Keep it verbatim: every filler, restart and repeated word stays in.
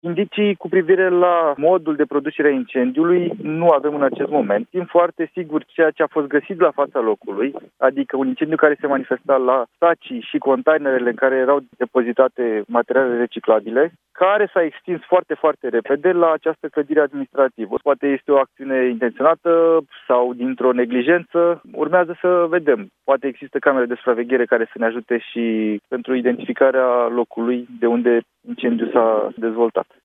Indicii cu privire la modul de producere a incendiului nu avem în acest moment. Știm foarte sigur ceea ce a fost găsit la fața locului, adică un incendiu care se manifesta la stacii și containerele în care erau depozitate materiale reciclabile, care s-a extins foarte, foarte repede la această clădire administrativă. Poate este o acțiune intenționată sau dintr-o neglijență. Urmează să vedem. Poate există camere de supraveghere care să ne ajute și pentru identificarea locului de unde incendiul s-a dezvoltat.